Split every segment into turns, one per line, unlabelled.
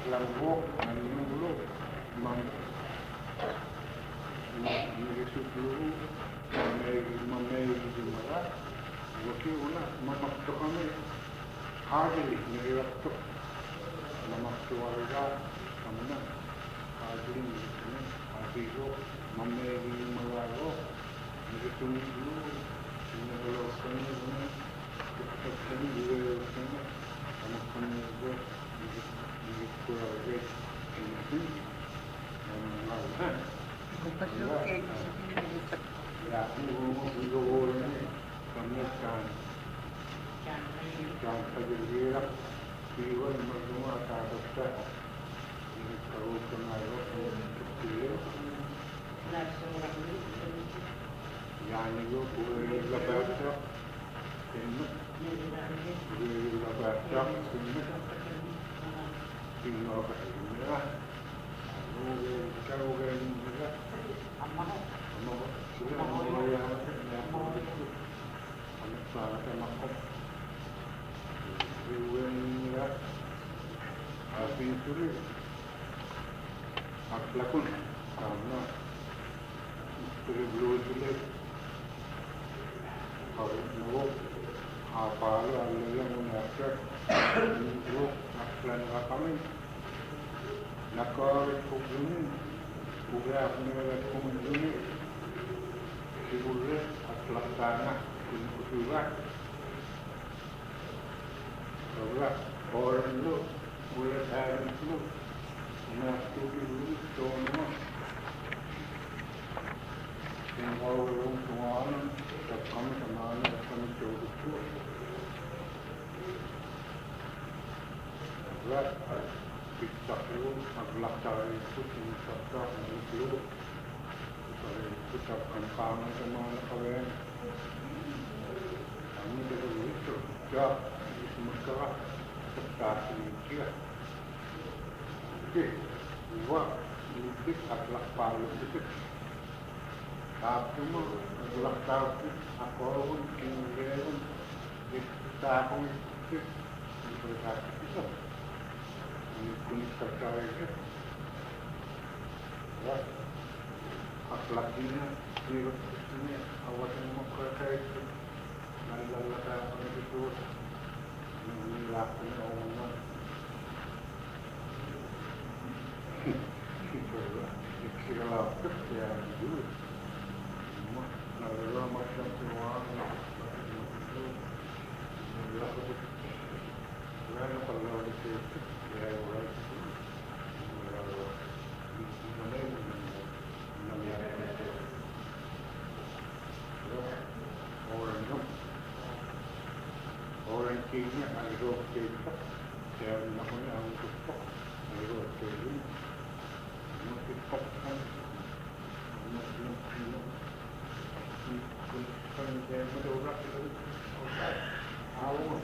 Langgok, nanulog, nagsusuro, mamay gumala, waki una, mamakto kami, hardly, nagilakto, mamakto wala, kami na, hardly, hardly, mamay gumala ko, nagsusuro, nagalaw kami, kapag kami, nagalaw kami, kamak kami ko, nagkurawagay, ya, ini kemudian jangan terjadi jiwa semua tak ada ini kalau kenal kecil yang itu boleh lebaran ini boleh lebaran ini tinggal begini kalau begini sudah mulai anak saya makan riwayatnya habis itu aku lakon karena istri belum selesai kalau mau apa lalu yang mengajar itu aklan kami nakar kubun udah menelan kubun Sigurnya atlak tanah kusuran bahwa orang itu boleh hari itu mengaku dulu semua yang orang semua tetap kami kemana kami jauh itu bahwa kita itu atlak tanah itu kita itu ucapkan kami kemana kalian kami dulu itu ya sementara tetap dia oke dua politik adalah politik tapi adalah tapi apapun kemudian kita politik berkat itu ini pun terkait ya akhlaknya ini awal semua terkait nalala itu melakukan omongan kalau ya dulu semua nalala macam semua itu melakukan karena kalau itu ya orang orang Cina ada kita yang namanya orang Jepang ada Cina masih Jepang masih Cina kan dia berdaulat itu awal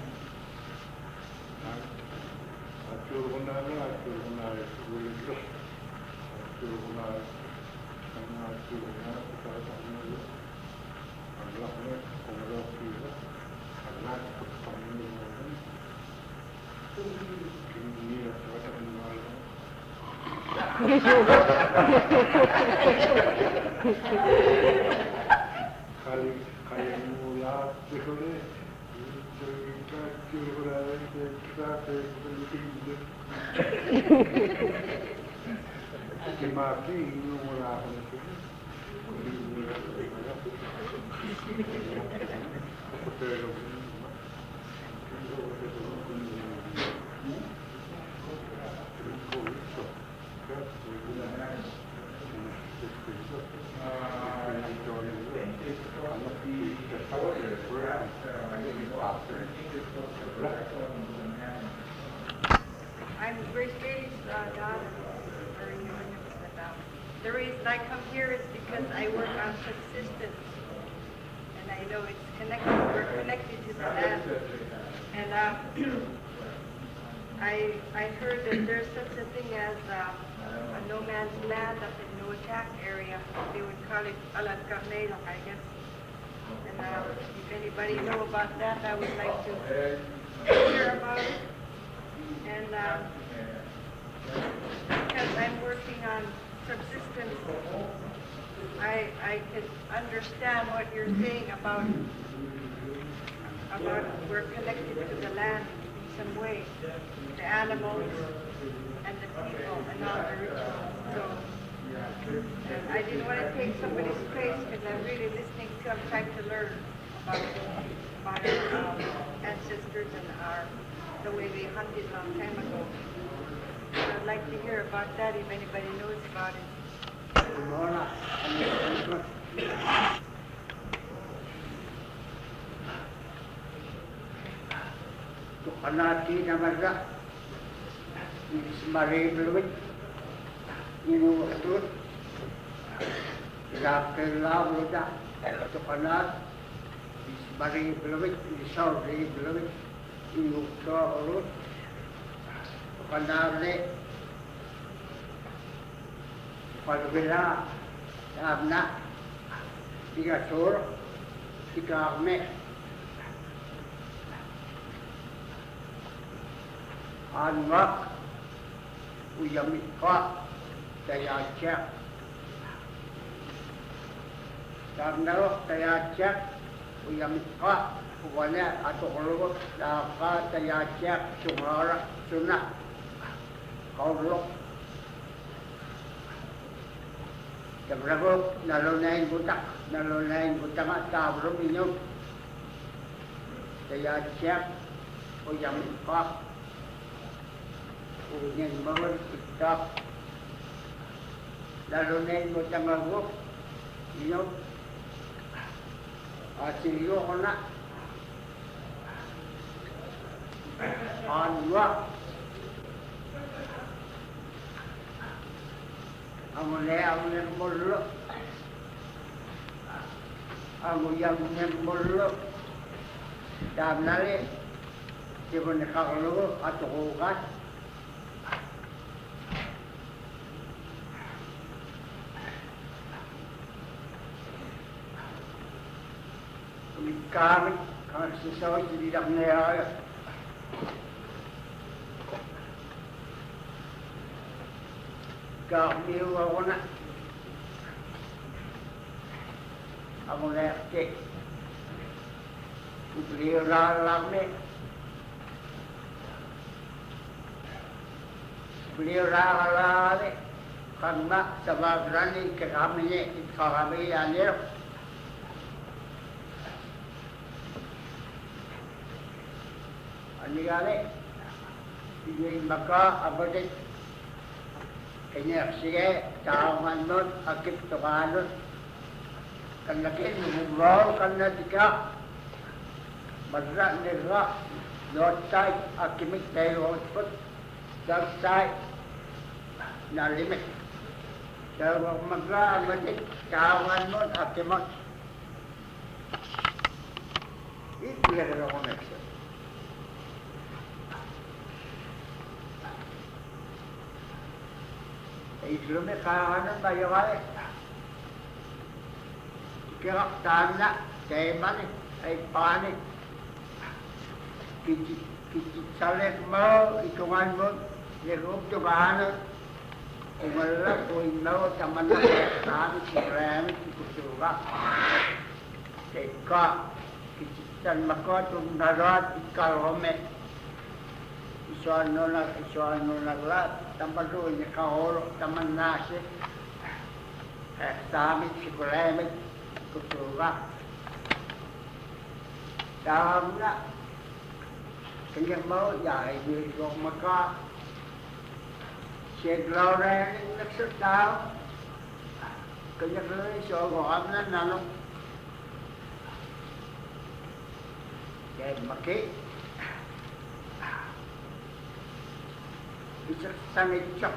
acur benar itu boleh terus acur benar karena acur benar kita tahu Allahnya kalau kita karena kami ini ada kenal kali mula sekali kita curang kita penting dimaki mula
I'm Grace Bailey's daughter. The reason I come here is because I work on subsistence, and I know it's connected. We're connected to the land, and I heard that there's such a thing as a no man's land up in no attack area. They would call it Alan Carnero, I guess. And if anybody know about that, I would like to hear about it. And I can understand what you're saying about we're connected to the land in some way, the animals and the people and all the rituals. So I didn't want to take somebody's place because I'm really listening to, I'm trying to learn about our ancestors and the way they hunted a long time ago. So I'd like to hear about that if anybody knows about it.
Tukanati namaga, ismari beluit, inu atut, zakela beluda, tukanat, ismari beluit, isawri beluit, inu to'urut, tukanare, palvela, amna, tiga sur, tiga me. Anwak uyamika tayacak Tamnaro tayacak uyamika wala atulog laka tayacak sumara sunah kaulok Tabragok nalunayin butak at tabrog inyo tayacak uyamika Ujian bangun kitab lalu naik macam aku ini asyik nak anwa amune mulu amu yang mulu dah nale sebab nak kalau atau kan kami sesuai di dalamnya kami orang amun lekte beliau ramai karena sebab berani kami anjir Anigale, yung maka abalit, kanya sige, taongan nun, akip tukanon, kanakin, lumuraw, kanadika, marra, nira, lotay, akimik tayo, otpot, dagsay, nalimit. So, magra, abalit, taongan nun, akimot. Ito ako next. Islam kahanan bayawai. Kira tanah, teman, panik. Kicit salek mau, hitungan mo, nirup tu kahanan. Umalak, uinaw, taman na kami, si Rami, si Kusuga. Teka, kicitan makot, narat, ikalome. Isuano naglat, tamadun ni kaholo, taman nasi, samit, sikulemit, kutuga. Daham na, kanya mo, yay, ko maka, siglaw na yung nagsutaw, kanya ko yung sogoham na nanong, kaya maki, isang sangichok.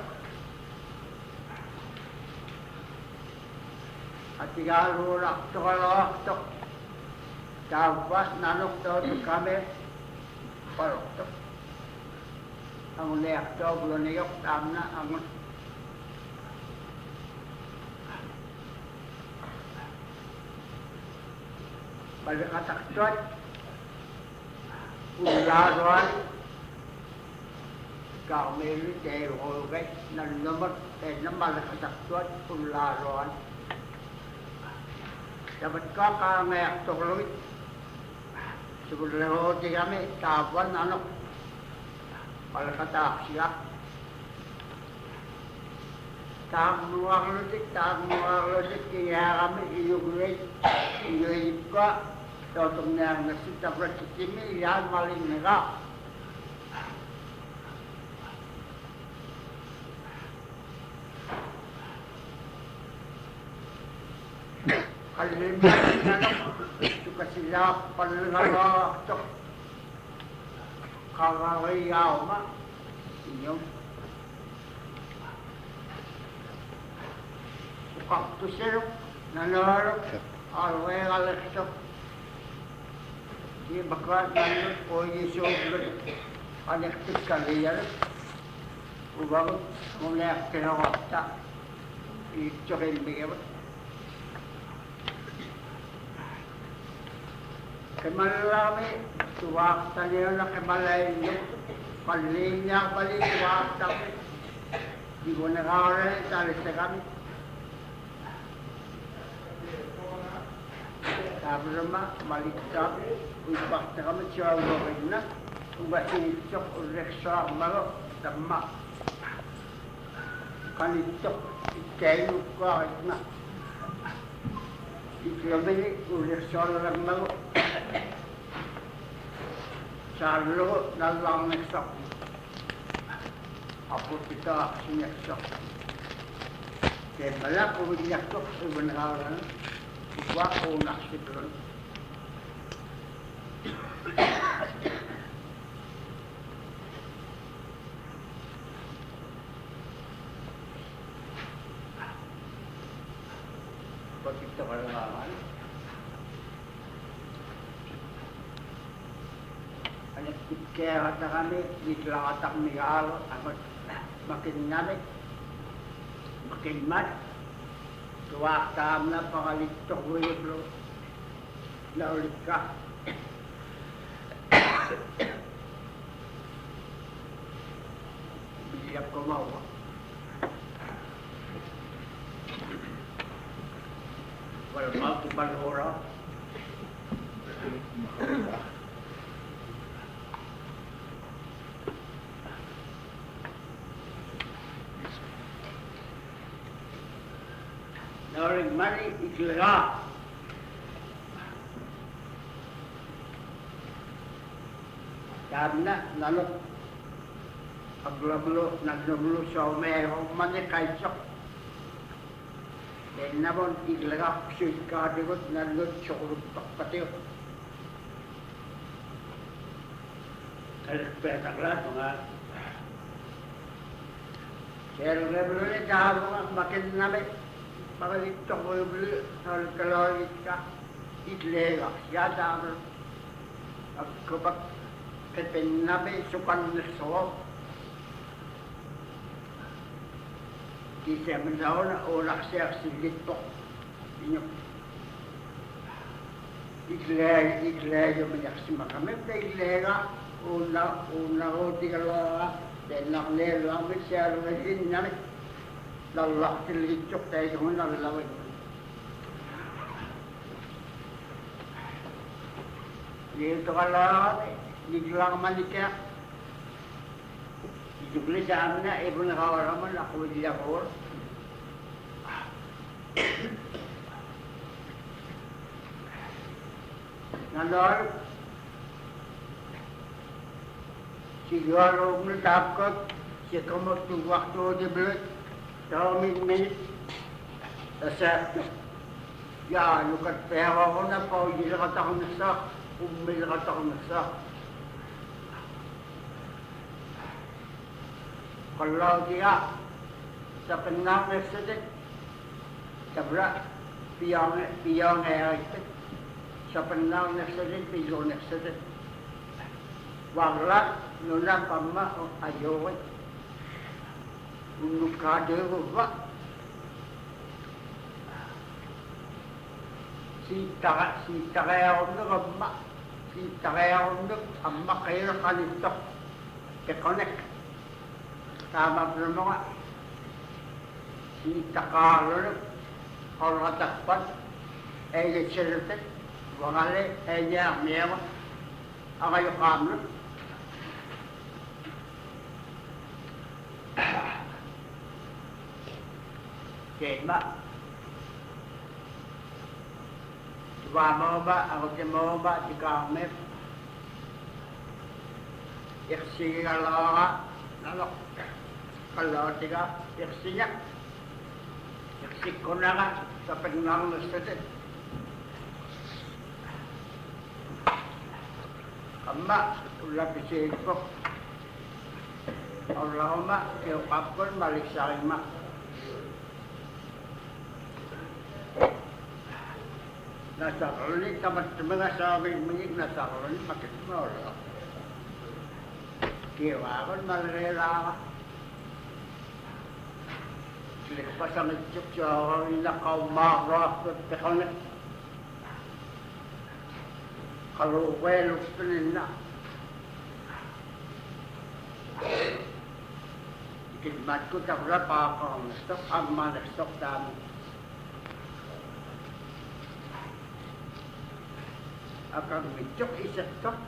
At igalulak to kalawak to. Tapos nanok to kami. Palok to. Ang liyak to, buluniyok, tam na, ang balikataktuat. Ularuan. Kami tayo holgay, nalumot, tayo naman nakataktuan, ularuan. dapat ka kami tuloy. Siguro di kami tapuan ano, palakatak siya. Tamuang lodik, kaya kami iyugay ka. Totong na nasita praktikimi, yan maling nila. Kalimbanin na suka sila panlalaktok. Kakakayaw ma. Inyong. Sukak to sirok. Nanarok. Alway kalaktok. Di baklat nanot o yisoblot. Anektik kaliyar. Ubang mulak tinawakta. Itsokin bigawat. Kemalami, tuwakta niyo na kemalayin niyo. Palinya balik, tuwakta ko. Di ko nakakaroon, talis na kami. Sabi naman, balik kami. Uibak na kami, siya uwagin na. Ubasinitok, ureksa, malo, dama. Kanitok, ikayo ko, kahit na. Iklamini, ureksa lang malo. Sarlo nalang neksak. Apo kita sineksak. Kaya pala kung sineksak sa banharan, iba ko naksipron. Pag ito kalangan, kaya kata kami, bigla katak migalo, ako makin namin, makin mat, tuwak tam na pangalitok ko yung naulit ka. Bigyan ko mawa. Wala ba ito balhora? Naring mali iklara. Karena nalok aglablo naglablo sa umero mani kaisok. Dan namun iklara syuka degot nalok syukur pakpatio. Kalau petaklah mga Serrebro ni dahil makin namin Pakalitok ko yung kalorit ka, itlega, siya dahil at kapag kapinabi sukan na so, kisya man daw na ulak siya silit po. Itlega man yaksi makamit na itlega, una roti kalora, then naknelo ang siya rin namin. Lalak tilicok tayo kung nalalawin. Dito ka lang, biglang malikya. Isugli sa amin na, ibon nakawaraman, ako hindi ako. Nandor, siguro kung natapkot, siya kumot yung waktu di belut. Tahu minit, saya, ya, lukat pera ko na pa, hindi na kata ko nasak, umil na kata ko nasak. Kalau dia, sa penang nagsadik, sabra, piyang itu, sa penang nagsadik, piyong nagsadik. Wagla, nuna pama, ayawin. Untuk kade rupa si takaya untuk amma kaya kalitok connect sama bermula si takalo kalau katakan Eilet selvitet, vangalle, ei jää mieva, aga jo kaamna. Kema. Tuvamoba, ako timoba, tikame. Iksiga laga, nalok. Kalotiga, iksinya. Iksik ko na nga, sa pagnangulustat. Amma, ulapisin ko. Allahumma, yung kapon, balik sa akin ma. Nasa koloni, tamat mga sabi mga nasa koloni, bakit mo ulo? Kiwa ko, malarela ka. Silik pa sa medjuk siya ako, inakaumaro ako, teko na. Kaluwelo ko nila. Ikidmat ko tapos pa ako ang stok, ang mga stok dami. Akan medjuk isa stok.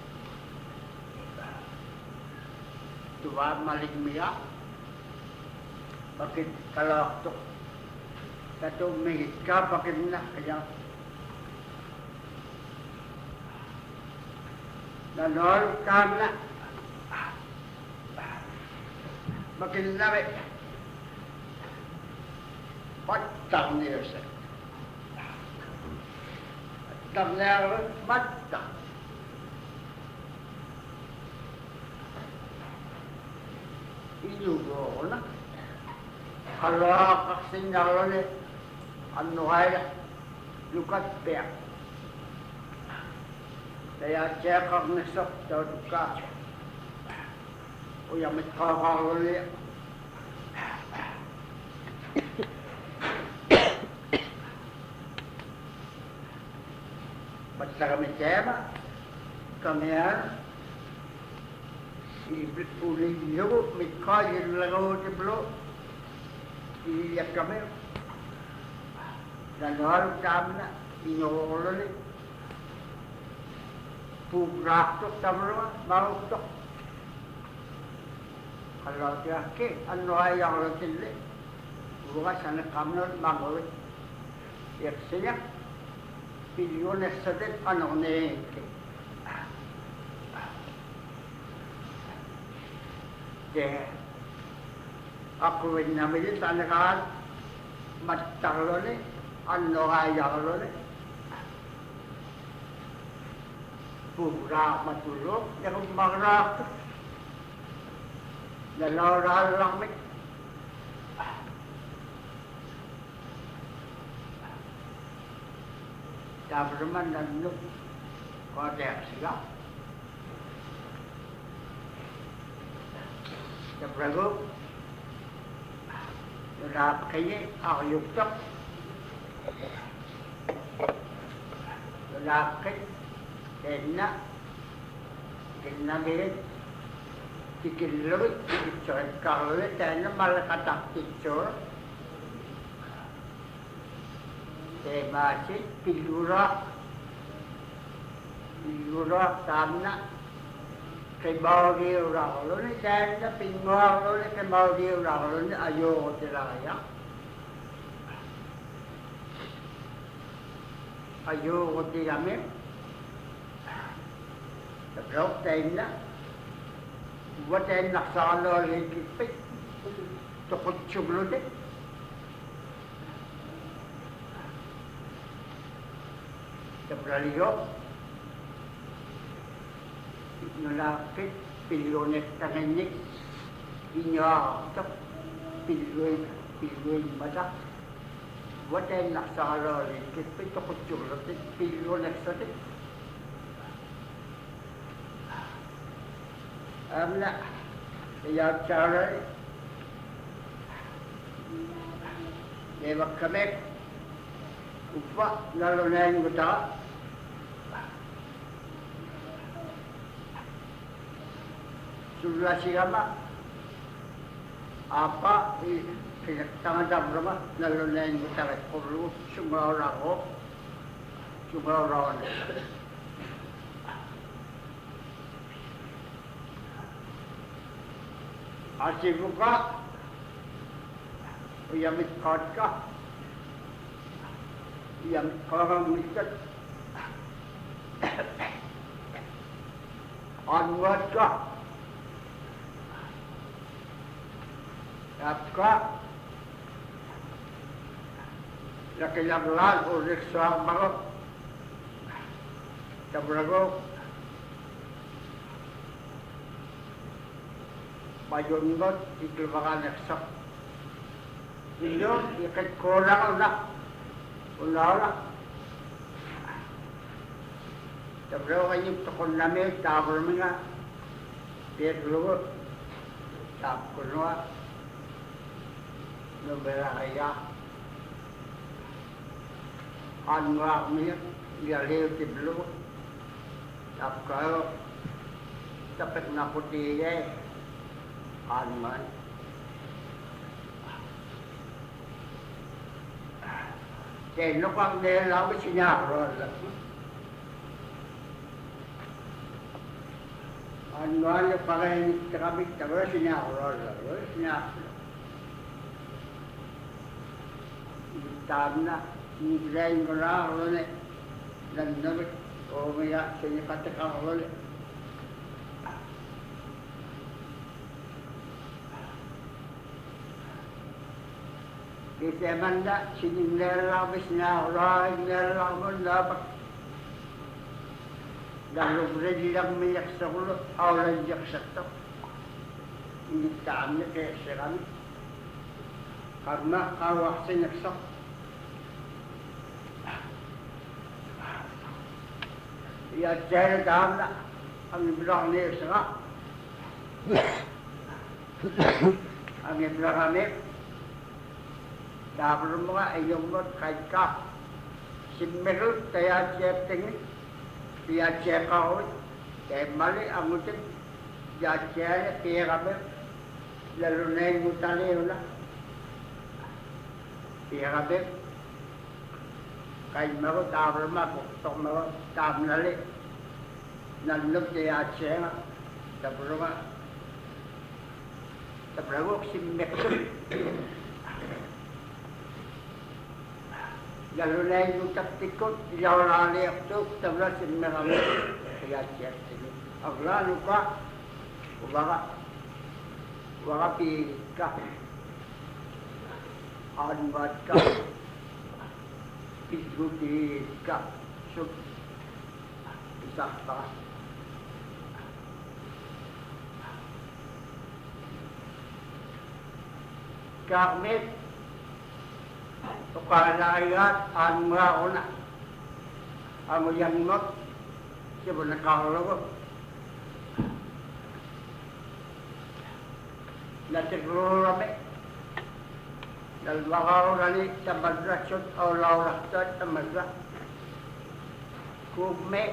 Tuwa maligmiya. Bakit kalau stok? Satu minit ka, bakit na kaya? Nanol ka na. Bakit na rin? Patang niyo siya. Tamner matta. Inugo na. Kalau kasinyalan ni ano kaya lukat pek. Saya cek ang nesok daw ka. O yang mitkakalo ni. Basta kami tema, kami yan, uling nyo, may kaya lang ako tiblo, iiyak kami. Nanalo kami na, inyolo ni, pugraktok kami naman, maruktok. Kalau dia ke, ano ay ang latili, bukas sana kami naman magawin. Iyak siya. Pilyones sa din, ano na ako rin namin yung tanakaan, matalo ni, ano kaya ko ni. Pura matulog, di ako magrap. Nalawala lang mi. Tapos naman nandun, kontek sila. Tapos ako, nalap kayo, ako yuktok. Nalap kayo, kena gilid, tikilawit, tikitsyon, kalawit, kaya malakatak tikitsyon. Masih pilura tamna kay bawgi uralo ni sana pingwalo ni kay bawgi uralo ni ayo tilaya ayo tilame tabrok tayo buat tayo naksalo ligipit tukot chublo din. Kebraliyo, nolakit, pilyones tanginik, inyaktok, pilyoy mata. Watan naksara likit, pito kutsuratit, pilyones tatit. Amna, kaya cara, lewat kamek, upa, lalo na yung guta. Sudah sigama apa pinagtangan brahma nalulayan mo tayo puro sumawala ko sumaroon. Asibuka, uyamit ka, uyamit karamikat, onward ka, yapka, nakilaglan ulit sa mga tabrago, mayunod, ikilumakan naksak. Iyon, ikit kurang na. Unala. Tabrago kanyang tukon namin, tabor mga. Pedro, tap kunwa. Nubera kaya. Anwak niya, iyaliw tiblo. Tap kayo. Tapit na puti eh. Anman. Kaya kang nilalawi sinyaron lang. Anman yung pakainit na kami, tawa sinyaron lang. Sinyaron. Itam na, niglayin ko na ako na. Landamit, o maya, sinikatik ako ulit. Kasi manda, sinilalamis na orang nilalaman dapat. Dalubred lang miyak sa kulo, awalan diyak sa to. Hindi kami kaya siya kami. Karena kawak sinaksak. Iya jaya dam na, ang iblang niya sa ang iblang kami. Dapat mga ayong mo kahit ka. Sinmerot, kaya siya tingin. Kaya siya kahon. Kaya mali ang utin. Kaya siya, kaya kami. Lalo na yung utaliw na. Kaya kami. Kaya mo, dapat mga kuktok mo. Dapat nali. Nalog kaya siya nga. Dapat mga. Dapat mo, sinmerot. Lalo na yung taktikot, yawrali ako, tabla sinmerami, kaya siya sila. Ang lalo ka, waka pilit ka, anbad ka, pisutit ka, so, isak pa. Kakmit, Tukalayat ang mga una. Ang yang not, siya po nakakalago. Natiguro kami. Dalbakaw rali sa madrasot o laurasot sa madras. Kume.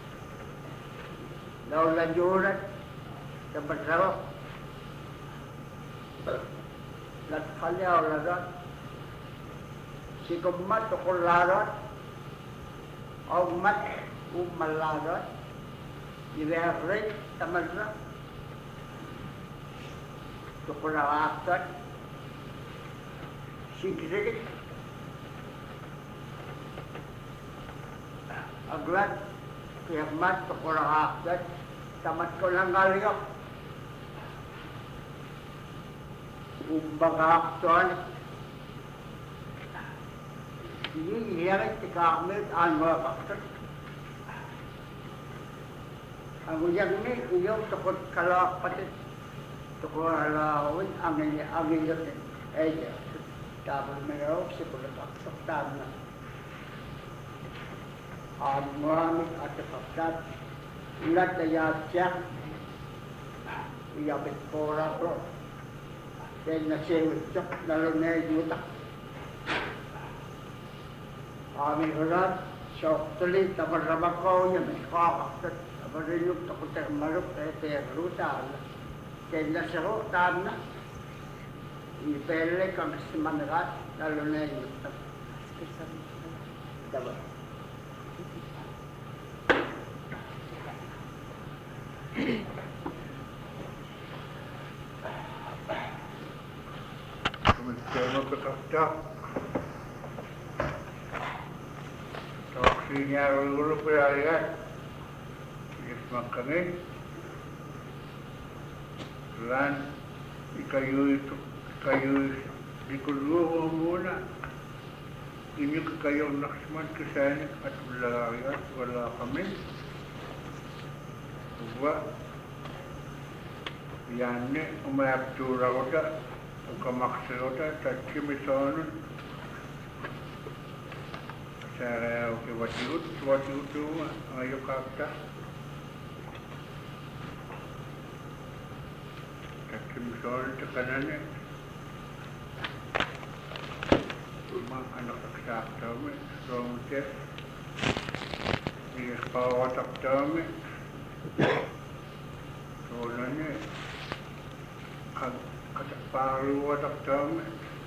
Laulajuran sa madrasot. Latkalyaw larat. Si kumat tukularat, ogmat umalarat, iwerit tamadra, tukularat, sigrit, aglat, kiyagmat tukularat, tamat ko lang galyok, umbagaktuan, ini hiaret tikamit ang mga bakit. Ang uyang ni, uyang tukot kalapatit. Tukot alawin, ang iyot ni. Eja, tapos mayroon si pagkataksak tama na. Ang maraming at kapsat. Ilat na yatsak. Iyabit pora ko. Dahil nasiwit siya, lalo na yutak. Aming ulat, syok tuloy, tamarabak ko yan, may kakakot. Tamarayok, takot ang marok, kaya ruta. Kaya nasa ko, tam na. Ipele kang simanagat, lalo na yung yutak. Diba?
bekakta. Toksinya dulu perayaan. Yes makanya. Lan ikayu di kedua muna. Ini kayo naksman kesana at wala kami. Wa yanne umayaptura kota ukamaksirota tatchimisono saya oke watiut tuh ayo kakta tatchimisono tekanannya rumah anak kakta me strong test ini power kakta me soalnya kata paru watak dam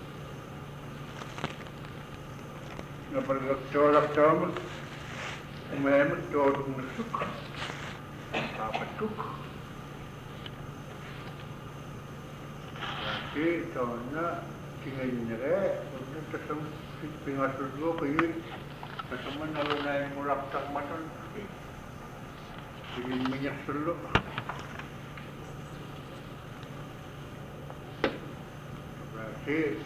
na bergaktorak dam umemet dodong nasuk papatuk jadi tahunnya tinggal nyere untuk tesem pingasur dulu kayu teman kalau naik mulak tak matan ini minyak selu berarti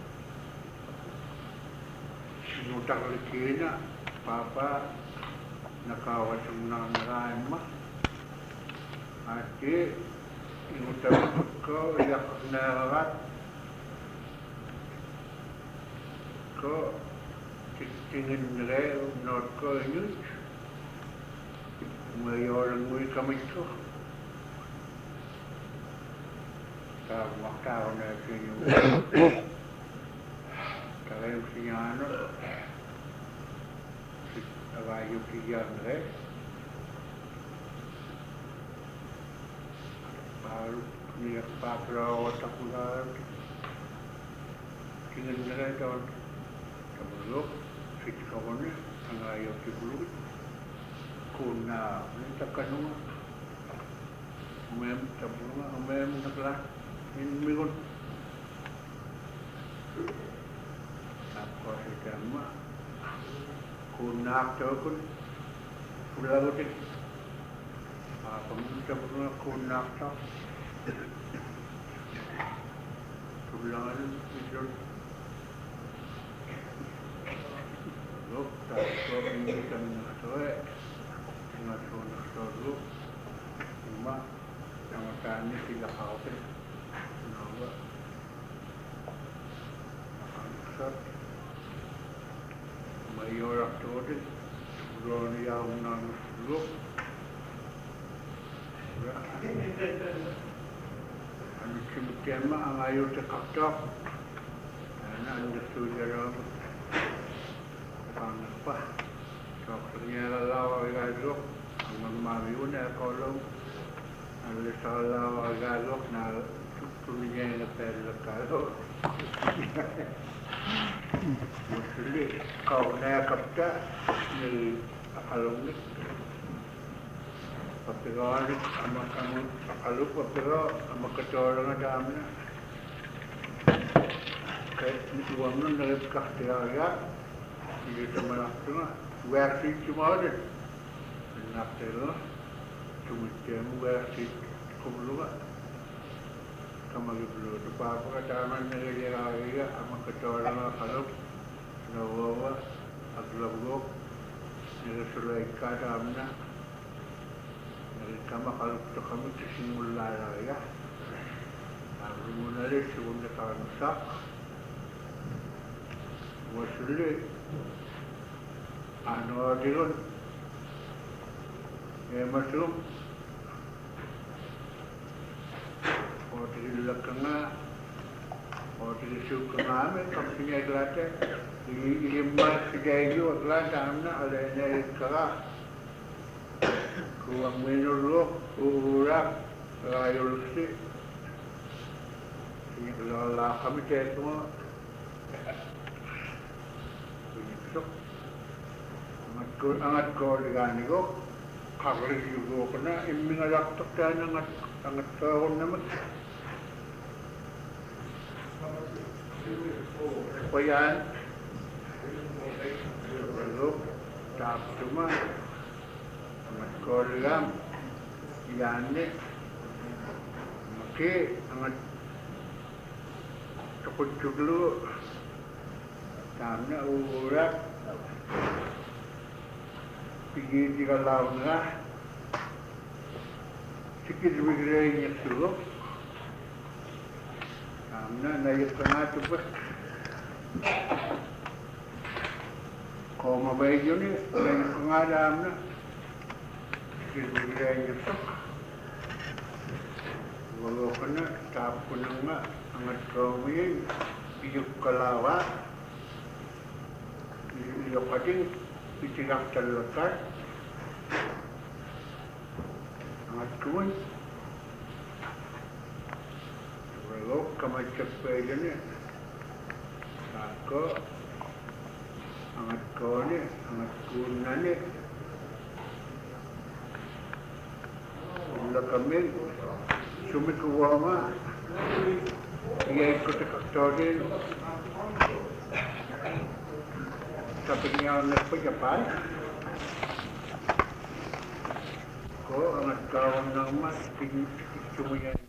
sinutang lekina papa nakawat ng nangaran ma ati inutang ko iyak narat ko tingin nire not ko yun Mayorang muy kami ito. Maktaw na yung kaya sinyano agayo kiyang re baru niya pakraw at akulan tingin na rin doon kabulok sitkawon ang ayaw kibulok kuna minta kanunga umem tabunga umem nakla mingon apa sedama kuna tokun ulagotin apa minta bunga kuna ta tulangan itu lok tak kau ini kami nak Nasuru cuma yang makannya tidak khawatir kenapa makan mayor aktorin belum yang Nasuru anu cuma ang ayo tekaktak karena anda sudah apa dokternya lalau agak ang mariun na kolong ang lalau agak na tuminya na pera kalo mesti kau na kapta ni akalong ni papirawal ama kamu akalu papiraw ama katorang adam na kahit uang nun nagkaktiyaga hindi naman ako nga vaccine cumarin nakatero tumitemu vaccine kumuluga kamagiblo to papa kataman nagayaraga ang katora nga kalop nawawa aglabgok nagasulay kadam na nagkamakalop to kami kasimula raya ang rumunali segunda kansak wasuli ano diyon masuk o tigilak ka nga o tigisuk ka nga amin kampinya iglate ilimah sigayo aglata na alay na ikara kuwang minulok uurak rayolsi lala kami teto mo pinisok angat ko ligani ko kakalik juga kena imingalaktak tayo angat kahon naman pa yan. Pero, tapos naman, ang kolam, yan eh. Maki, ang tukod-tuklo, tam na uurak. Pigil di kalaw na. Sikit bigray niya tulog. Tam na, nayot ka nga ito ba? Kung mabay yun eh, nayot ka nga alam na. Sikit bigray niya ito. Walo ka na, tapo ko na nga. Angat ka mo yun, iyok kalawa. Iyok ka din, pitigak talakan. Angat ko mo. Walo, kamatsak pa yun eh. Ako, angat ko ni, angat ko na ni. Wala kami, sumikuha nga. Iyay ko sa kaktorin. Sabi niya ang nagpajapan. Ko, ang nagkawang ng mas, sumuyan.